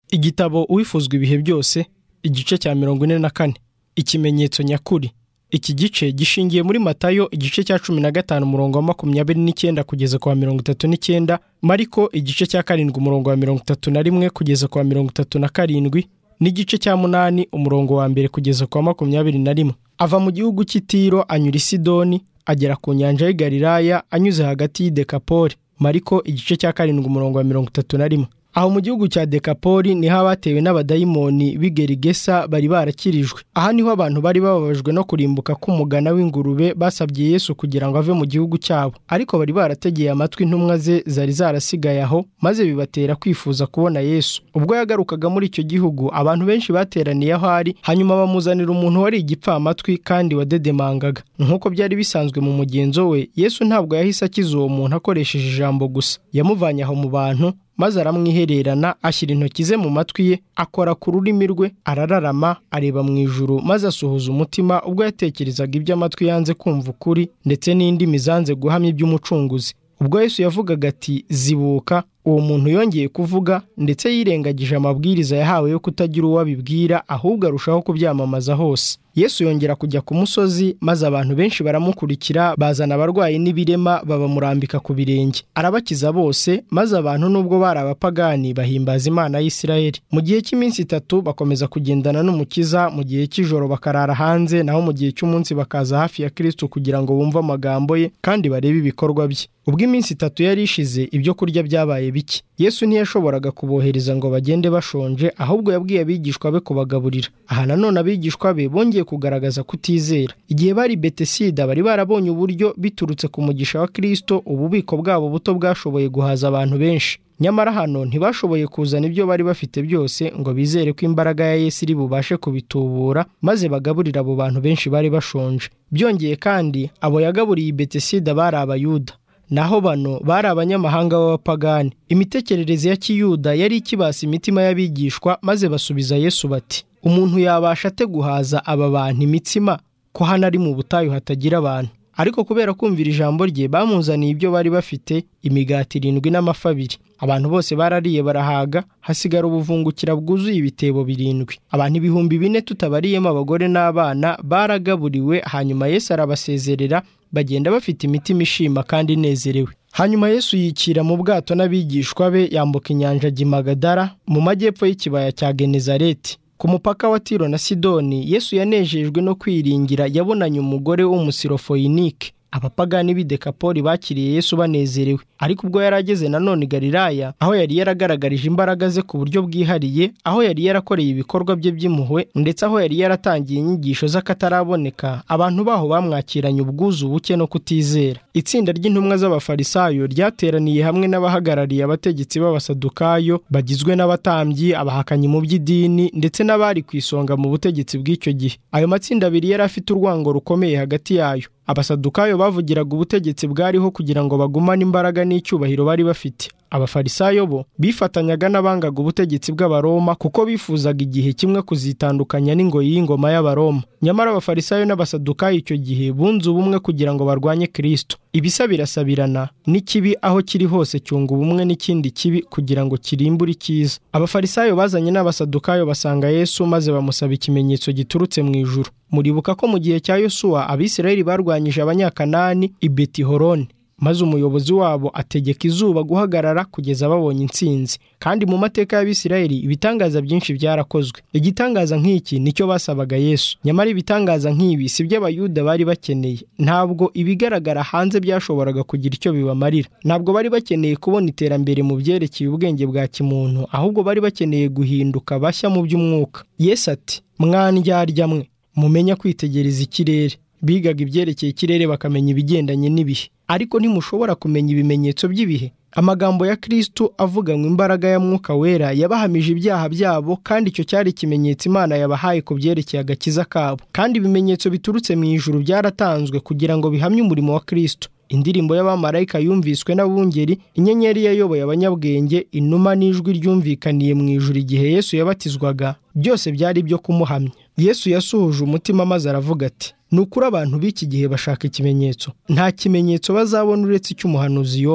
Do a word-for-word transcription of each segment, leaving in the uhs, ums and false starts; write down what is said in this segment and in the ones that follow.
Igitabo Uwifuzwa ibihe byose, igice cya mirongo ine na kane. Ikimenyetso nyakuri. Iki gice gishingiye muri Matayo igice cya cumi na gatanu umurongo wa makumyabiri n'icyenda kugeza kwa mirongo itatu n'icyenda, Mariko igice cya karindwi umurongo wa mirongo itatu na rimwe kugeza kwa mirongo itatu na karindwi, n'igice cya munani umurongo wa mbere kugeza kwa makumyabiri na rimwe. Ava mu gihugu cy'i Tiro anyura i Sidoni, agera ku nyanja y'i Galilaya anyuze hagati y'i Dekapoli. Mariko igice cya karindwi umurongo wa mirongo itatu na rimwe. Aho mu gihugu cya Dekapoli niho abatewe n'abadayimoni b'i Gerigesa bari barakirijwe. Aha niho abantu bari bababajwe no kurimbuka k'umugana w'ingurube basabye Yesu kugira ngo ave mu gihugu cyabo. Ariko bari barategeye amatwi intumwa ze zari zarasigaye aho, maze bibatera kwifuza kubona Yesu. Ubwo yagarukaga muri icyo gihugu, abantu benshi bateraniye aho ari, hanyuma bamuzanira umuntu wari igipfamatwi kandi wadedemangaga. Nk'uko byari bisanzwe mu mugenzo we, Yesu ntabwo yahise akiza uwo muntu akoresheje ijambo gusa. Yamuvanye aho mu bantu, maze aramwihererana, ashyira intoki ze mu matwi ye, akora ku rurimi rwe, arararama, areba mu ijuru, maze asuhuza umutima ubwo yatekerezaga ibyo amatwi yanze kumva ukuri, ndetse n'indimi zanze guhamya iby'umucunguzi. Ubwo Yesu yavugaga ati zibuka, uwo muntu yongeye kuvuga, ndetse yirengagije amabwiriza yahawe yo kutagira uwo abibwira, ahubwo arushaho kubyamamaza hose. Yesu yongera kujya ku musozi, maze abantu benshi baramukurikira, bazana abarwayi n'ibirema babamurambika ku birenge. Arabakiza bose, maze abantu nubwo bari abapagani bahimbaza Imana y'Isirayeli. Mu gihe cy'iminsi itatu bakomeza kugendana n'Umukiza, mu gihe cy'ijoro bakarara hanze, naho mu gihe cy'umunsi bakaza hafi ya Kristo kugira ngo bumve amagambo ye kandi barebe ibikorwa bye. Ubwo iminsi itatu yari ishize, ibyo kurya byabaye bike. Yesu ntiyashoboraga kubohereza ngo bagende bashonje, ahubwo yabwiye abigishwa be kubagaburira. Aha nanone abigishwa be bongeye kugaragaza kutizera. Igihe bari Betesida bari barabonye uburyo biturutse ku mugisha wa Kristo ububiko bwabo buto bwashoboye guhaza abantu benshi. Nyamara hano ntibashoboye kuzana ibyo bari bafite byose ngo bizere ko imbaraga ya Yesu iri bubashe kubitubura, maze bagaburira abo bantu benshi bari bashonje. Byongeye kandi abo yagaburiye i Betesida bari Abayuda, naho bano bari abanyamahanga b'abapagani. Imitekerereze ya Kiyuda yari ikibasa imitima y'abigishwa, maze basubiza Yesu bati, umuntu yabasha ate guhaza aba bantu imitsima ko hano ari mu butayu hatagira abantu? Ariko kubera kumvira ijambo rye, bamuzaniye ibyo bari bafite, imigati irindwi n'amafi abiri. Abantu bose barariye barahaga, hasigara ubuvungukira bwuzuye ibitebo birindwi. Abantu ibihumbi bine tutabariyemo abagore n'abana baragaburiwe. Hanyuma Yesu arabasezerera, bagenda bafite imitima ishima kandi inezerewe. Hanyuma Yesu yikira mu bwato n'abigishwa be, yambuka inyanja ajya i Magadara mu majyepfo y'ikibaya cya Genezareti. Ku mupaka wa Tiro na Sidoni, Yesu yanejejwe no kwiringira yabonanye umugore w'umusirofoyinike. Abapagani b'i Dekapoli bakiriye Yesu banezerewe. Ariko ubwo yari ageze nanone i Galilaya, aho yari yaragaragarije imbaraga ze ku buryo bwihariye, aho yari yarakoreye ibikorwa bye by'impuhwe, ndetse aho yari yaratangiye inyigisho z'akataraboneka, abantu baho bamwakiranye ubwuzu buke no kutizera. Itsinda ry'intumwa z'Abafarisayo ryateraniye hamwe n'abahagarariye abategetsi b'Abasadukayo, bagizwe n'abatambyi, abahakanyi mu by'idini, ndetse n'abari ku isonga mu butegetsi bw'icyo gihe. Ayo matsinda abiri yari afite urwango rukomeye hagati yayo. Abasadukayo bavugiraga ubutegetsi bwariho kugira ngo bagumane imbaraga n'icyubahiro bari bafite. Abafarisayo bo bifatanyaga n'abangaga ubutegetsi bw'Abaroma, kuko bifuzaga igihe kimwe kuzitandukanya n'ingoyi y'ingoma y'Abaroma. Nyamara Abafarisayo n'Abasadukayo icyo gihe bunze ubumwe kugira ngo barwanye Kristo. Ibisa birasabirana, n'ikibi aho kiri hose cyunga ubumwe n'ikindi kibi kugira ngo kirimbure icyiza. Abafarisayo bazanye n'Abasadukayo basanga Yesu, maze bamusaba ikimenyetso giturutse mu ijuru. Muribuka ko mu gihe cya Yosuwa Abisirayeli barwanyije Abanyakanani i Betihoroni, maze umuyobozi wabo ategeka izuba guhagarara kugeza babonye intsinzi. Kandi mu mateka y'Abisirayeli ibitangaza byinshi byarakozwe. Igitangaza nk'iki nicyo basabaga Yesu. Nyamara ibitangaza nk'ibi si byo Abayuda bari bakeneye. Ntabwo ibigaragara hanze byashoboraga kugira icyo bibamarira. Ntabwo bari bakeneye kubona iterambere mu byerekeye ubwenge bwa kimuntu, ahubwo bari bakeneye guhinduka bashya mu by'umwuka. Yesu ati, mwandyarya mwe, mumenya kwitegereza ikirere. Bigaga ibyerekeye ikirere bakamenya ibigendanye n'ibihe, ariko ntimushobora kumenya ibimenyetso by'ibihe. Amagambo ya Kristo avuganywe imbaraga ya Mwuka Wera yabahamije ibyaha byabo, kandi icyo cyari ikimenyetso Imana yabahaye ku byerekeye agakiza kabo. Kandi ibimenyetso biturutse mu ijuru byaratanzwe kugira ngo bihamye umurimo wa Kristo. Indirimbo y'abamarayika yumviswe n'abungeri, inyenyeri yayoboye abanyabwenge, inuma n'ijwi ryumvikaniye mu ijuru igihe Yesu yabatizwaga, byose byari byo kumuhamya. Yesu yasuhuje umutima maze aravuga ati, nukuri abantu b'iki gihe bashaka ikimenyetso. Nta kimenyetso bazabona uretse icy'umuhanuzi Yona.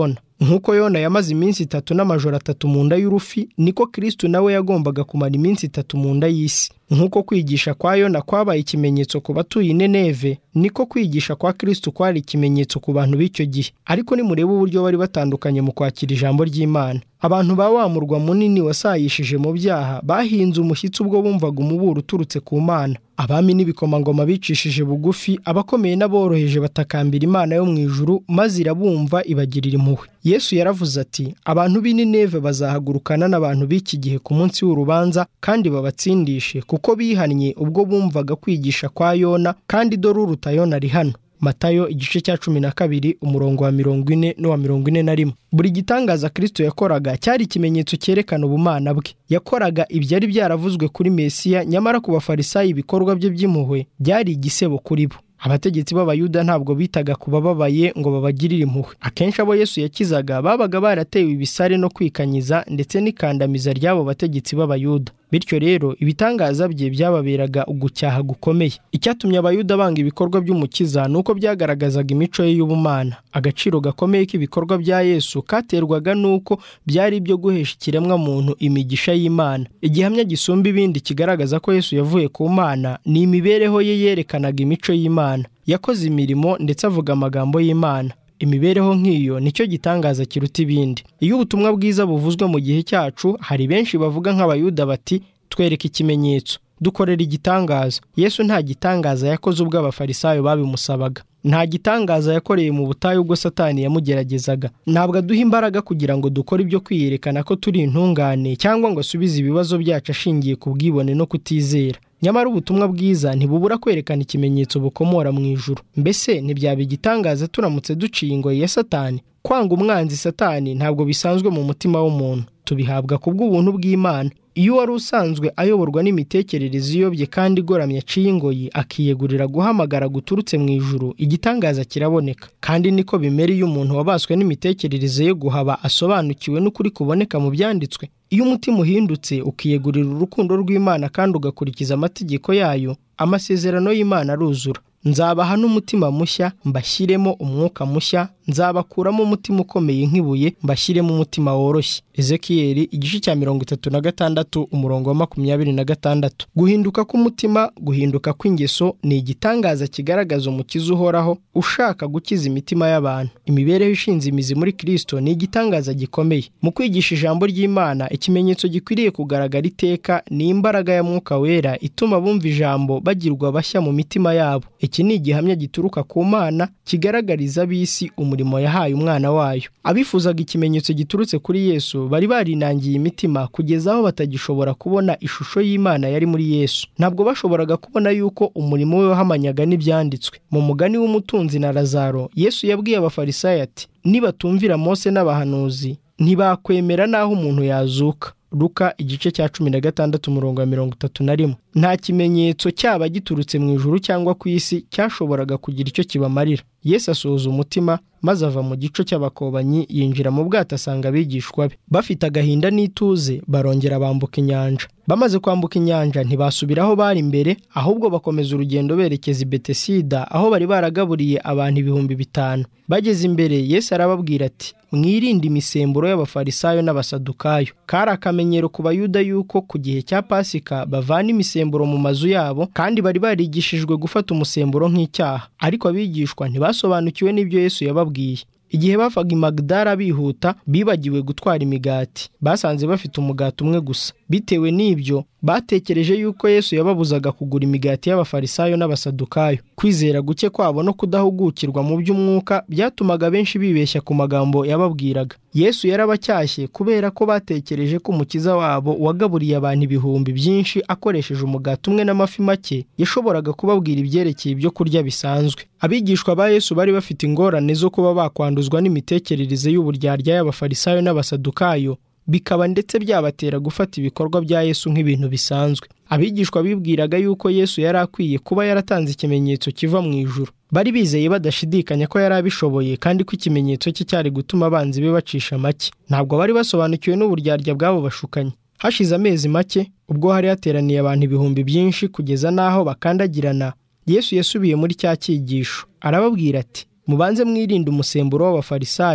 nk'uko Yona yamaze iminsi itatu n'amajoro atatu mu nda y'urufi, niko Kristo nawe yagombaga kumara iminsi itatu mu nda y'isi. Nk'uko kwigisha kwa Yona kwabaye ikimenyetso ku batuye i Nineve, niko kwigisha kwa Kristo kwari ikimenyetso ku bantu b'icyo gihe. Ariko nimurebe uburyo bari batandukanye mu kwakira ijambo ry'Imana. Abantu ba wa murwa munini wasayishije mu byaha bahinze umushyitsi ubwo bumvaga umuburo uturutse ku Mana. Abami n'ibikomangoma bicishije bugufi, abakomeye n'aboroheje batakambira Imana yo mu ijuru, maze irabumva ibagirira impuhwe. Yesu yaravuze ati, abantu b'i Nineve bazahagurukana n'abantu b'iki gihe ku munsi w'urubanza kandi babatsindishe, kuko bihannye ubwo bumvaga kwigisha kwa Yona, kandi dore uruta Yona ari hano. Matayo igice cya cumi na kabiri umurongo wa mirongo ine n'uwa mirongo ine na rimwe. Buri gitangaza Kristo yakoraga cyari ikimenyetso cyerekana ubumana bwe. Yakoraga ibyari byaravuzwe kuri Mesiya, nyamara ku bafarisayo ibikorwa bye by'impuhwe byari igisebo kuri bo. Abategetsi b'Abayuda ntabwo bitaga ku bababaye ngo babagirire impuhwe. Akenshi abo Yesu yakizaga babaga baratewe ibisare no kwikanyiza ndetse n'ikandamiza ry'abo bategetsi b'Abayuda. Bityo rero ibitangaza bye byababeraga ugucyaha gukomeye. Icyatumye Abayuda banga ibikorwa by'Umukiza nuko byagaragazaga imico ye y'ubumana. Agaciro gakomeye k'ibikorwa bya Yesu katerwaga nuko byari ibyo guhesha ikiremwa muntu imigisha y'Imana. Igihamya gisumba ibindi kigaragaza ko Yesu yavuye ku Mana ni imibereho ye yerekanaga imico y'Imana. Yakoze imirimo ndetse avuga amagambo y'Imana. Imibereho nk'iyo nicyo gitangaza kiruta ibindi. Iyo ubutumwa bwiza buvuzwe mu gihe cyacu, hari benshi bavuga nk'Abayuda bati, twereke ikimenyetso, dukorera igitangaza. Yesu nta gitangaza yakoze ubwo abafarisayo babimusabaga. Nta gitangaza yakoreye mu butayu ubwo Satani yamugeragezaga. Ntabwo aduha imbaraga kugira ngo dukore ibyo kwiyerekana ko turi intungane, cyangwa ngo asubize ibibazo byacu ashingiye ku bwibone no kutizera. Nyamara ubutumwa bwiza ntibubura kwerekana ikimenyetso bukomora mu ijuru. Mbese ntibyaba igitangaza turamutse duciye ingoyi ya Satani? Kwanga umwanzi Satani ntabwo bisanzwe mu mutima w'umuntu, tubihabwa kubw'ubuntu bw'Imana. Iyo wari usanzwe ayoborwa n'imitekerereze iyobye kandi igoramye aciye ingoyi, akiyegurira guhamagara guturutse mu ijuru, igitangaza kiraboneka. Kandi niko bimera iyo umuntu wabaswe n'imitekerereze yo guhaba asobanukiwe n'ukuri kuboneka mu byanditswe. Iyo umutima uhindutse ukiyegurira urukundo rw'Imana kandi ugakurikiza amategeko yayo, amasezerano y'Imana aruzura. Nzabaha n'umutima mushya, mbashyiremo umwuka mushya, nzabakuramo umutima ukomeye nk'ibuye, mbashyiremo umutima woroshye. Ezekiyeli igice cya mirongo itatu na gatandatu umurongo wa makumyabiri na gatandatu. Guhinduka k'umutima, guhinduka kw'ingeso ni igitangaza kigaragaza Umukiza uhoraho ushaka gukiza imitima y'abantu. Imibereho ishinze imizi muri Kristo ni igitangaza gikomeye. Mu kwigisha ijambo ry'Imana, ikimenyetso gikwiriye kugaragara iteka ni imbaraga ya Mwuka Wera ituma bumva ijambo bagirwa bashya mu mitima yabo. Iki ni igihamya gituruka ku Mana kigaragariza ab'isi umurimo yahaye umwana wayo. Abifuzaga ikimenyetso giturutse kuri Yesu bari barinangiye imitima kugeza aho batagishobora kubona ishusho y'Imana yari muri Yesu. Ntabwo bashoboraga kubona yuko umurimo we wahamanyaga n'ibyanditswe. Mu mugani w'umutunzi na Lazaro, Yesu yabwiye abafarisayo ati, nibatumvira Mose n'abahanuzi ntibakwemera naho umuntu yazuka. Luka igice cya cumi na gatandatu umurongo wa mirongo itatu na rimwe. Nta kimenyetso cyaba giturutse mu ijuru cyangwa ku isi cyashoboraga kugira icyo kibamarira. Yesu asuhuza umutima maze ava mu gico cy'abakobanyi yinjira mu bwato asanga abigishwa be. Bafite agahinda n'ituze barongera bambuka inyanja. Bamaze kwambuka inyanja ntibasubira aho bari imbere, ahubwo bakomeza urugendo berekeza i Betesida aho bari baragaburiye abantu ibihumbi bitanu. Bageze imbere Yesu arababwira ati, mwirinde imisemburo y'abafarisayo n'abasadukayo. Kari akamenyero ku Bayuda yuko ku gihe cya Pasika bavana imisemburo mu mazu yabo, kandi bari barigishijwe gufata umusemburo nk'icyaha. Ariko abigishwa ntibasobanukiwe n'ibyo Yesu yababwiye. Igihe bavaga i Magdala bihuta, bibagiwe gutwara imigati. Basanze bafite umugati umwe gusa. Bitewe n'ibyo, batekereje yuko Yesu yababuzaga kugura imigati y'abafarisayo n'abasadukayo. Kwizera guke kwabo no kudahugukirwa mu by'umwuka byatumaga benshi bibeshya ku magambo yababwiraga. Yesu yarabacyashye kubera ko batekereje ko Umukiza wabo wagaburiye abantu ibihumbi byinshi akoresheje umugati umwe n'amafi make yashoboraga kubabwira ibyerekeye ibyo kurya bisanzwe. Abigishwa ba Yesu bari bafite ingorane zo kuba bakwanduzwa n'imitekerereze y'uburyarya y'abafarisayo n'abasadukayo, bikaba ndetse byabatera gufata ibikorwa bya Yesu nk'ibintu bisanzwe. Abigishwa bibwiraga yuko Yesu yari akwiye kuba yaratanze ikimenyetso kiva mu ijuru. Bari bizeye badashidikanya ko yari abishoboye kandi ko ikimenyetso cye cyari gutuma abanzi be bacisha make. Ntabwo bari basobanukiwe n'uburyarya bwabo bashukanye. Hashize amezi make, ubwo hari hateraniye abantu ibihumbi byinshi kugeza n'aho bakandagirana, Yesu yasubiye muri cya cyigisho. Arababwira ati, mubanze mwirinde umusemburo w'abafarisayo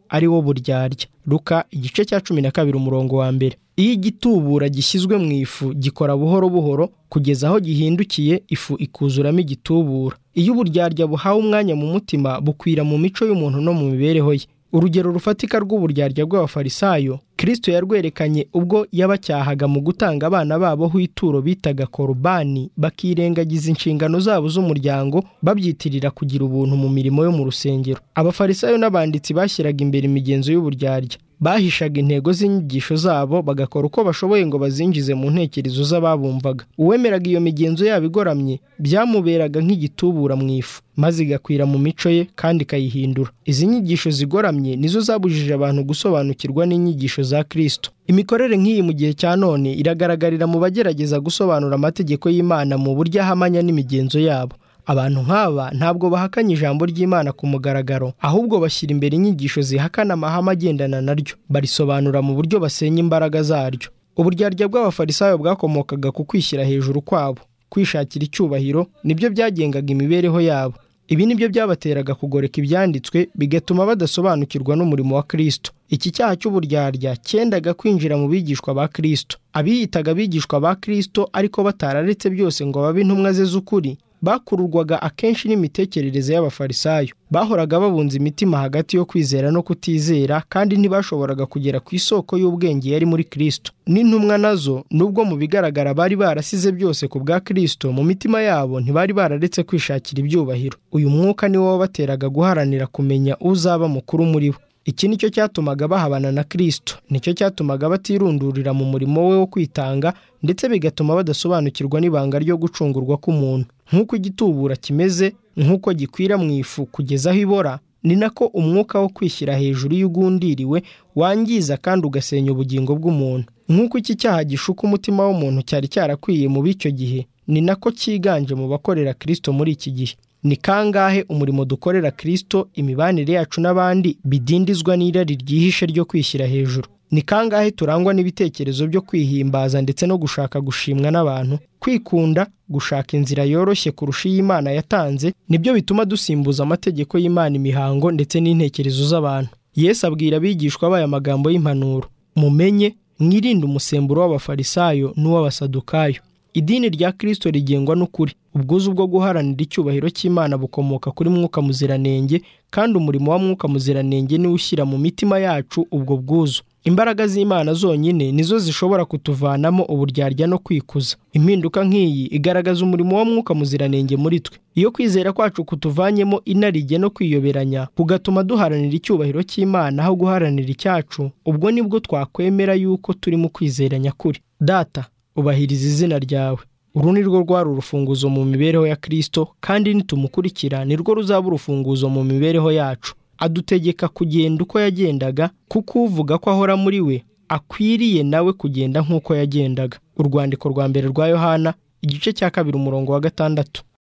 ari wo buryarya. Luka igice cya cumi na kabiri umurongo wa mbere. Iyo igitubura gishyizwe mu ifu gikora buhoro buhoro kugeza aho gihindukiye ifu ikuzuramo igitubura. Iyo uburyarya buhawe umwanya mu mutima bukwira mu mico y'umuntu no mu mibereho ye. Urugero rufatika rw'uburyarya bw'abafarisayo Kristo yarwerekanye ubwo yabacyahaga mu gutanga abana babo h'ituro bitaga korubani, bakirengagiza inshingano zabo z'umuryango babyitirira kugira ubuntu mu mirimo yo mu rusengero. Abafarisayo n'abanditsi bashyiraga imbere imigenzo y'uburyarya, bahishaga intego z'inyigisho zabo bagakora uko bashoboye ngo bazinjize mu ntekerezo z'ababumvaga. Uwemeraga iyo migenzo yabo igoramye byamuberaga nk'igitubura mu ifu, maze igakwira mu mico ye kandi ikayihindura. Izi nyigisho zigoramye nizo zabujije abantu gusobanukirwa n'inyigisho za Kristo. Imikorere nk'iyi mu gihe cya none iragaragarira mu bagerageza gusobanura amategeko y'Imana mu buryo ahamanya n'imigenzo yabo. Abantu nk'aba ntabwo bahakanye ijambo ry'Imana ku mugaragaro, ahubwo bashyira imbere inyigisho zihakana amahame agendana naryo, barisobanura mu buryo basenya imbaraga zaryo. Uburyarya bw'abafarisayo bwakomokaga ku kwishyira hejuru kwabo, kwishakira icyubahiro, nibyo byagengaga imibereho yabo. Ibi nibyo byabateraga kugoreka ibyanditswe, bigatuma badasobanukirwa n'umurimo wa Kristo. Iki cyaha cy'uburyarya cyendaga kwinjira mu bigishwa ba Kristo. Abiyitaga abigishwa ba Kristo ariko batararetse byose ngo babe intumwa ze z'ukuri, bakururwaga akenshi n'imitekerereze y'abafarisayo. Bahoraga babunza imitima hagati yo kwizera no kutizera, kandi ntibashoboraga kugera ku isoko y'ubwenge yari muri Kristo. N'intumwa nazo nubwo mu bigaragara bari barasize byose ku bwa Kristo, mu mitima yabo ntibari bararetse kwishakira ibyubahiro. Uyu mwuka ni wo wabateraga guharanira kumenya uzaba mukuru muri bo. Iki nicyo cyatumaga bahabana na Kristo, nicyo cyatumaga batirundurira mu murimo we wo kwitanga, ndetse bigatuma badasobanukirwa n'ibanga ryo gucungurwa k'umuntu. Nk'uko igitubura kimeze, nk'uko gikwira mu ifu kugeza aho ibora, ni nako umwuka wo kwishyira hejuru y'ugundiriwe wangiza kandi ugasenya ubugingo bw'umuntu. Nk'uko iki cyaha gishuka umutima w'umuntu cyari cyarakwiye mu b'icyo gihe, ni nako cyiganje mu bakorera Kristo muri iki gihe. Ni kangahe umurimo dukorera Kristo, imibanire yacu n'abandi bidindizwa n'irari ryihishe ryo kwishyira hejuru. Ni kangahe turangwa n'ibitekerezo byo kwihimbaza ndetse no gushaka gushimwa n'abantu. Kwikunda, gushaka inzira yoroshye kurusha iy'Imana yatanze, nibyo bituma dusimbuza amategeko y'Imana imihango ndetse n'intekerezo z'abantu. Yesu abwira abigishwa b'aya magambo y'impanuro: mumenye, mwirinde umusemburo w'abafarisayo n'uw'abasadukayo. Idini rya Kristo rigengwa n'ukuri. Ubwuzu bwo guharanira icyubahiro cy'Imana bukomoka kuri Mwuka Muziranenge, kandi umurimo wa Mwuka Muziranenge niwo ushyira mu mitima yacu ubwo bwuzu. Imbaraga z'Imana zonyine nizo zishobora kutuvanamo uburyarya no kwikuza. Impinduka nk'iyi igaragaza umurimo wa Mwuka Muziranenge muri twe. Iyo kwizera kwacu kutuvanyemo inarijye no kwiyoberanya, kugatuma duharanira icyubahiro cy'Imana aho guharanira icyacu, ubwo nibwo twakwemera yuko turi mu kwizera nyakuri. Data, ubahiriza izina ryawe. Uru ni rwo rwari urufunguzo mu mibereho ya Kristo, kandi nitumukurikira ni rwo ruzaba urufunguzo mu mibereho yacu. Adutegeka kugenda uko yagendaga, kuko uvuga ko ahora muri we akwiriye nawe kugenda nk'uko yagendaga. Urwandiko rwa mbere rwa Yohana igice cya kabiri umurongo wa gatandatu.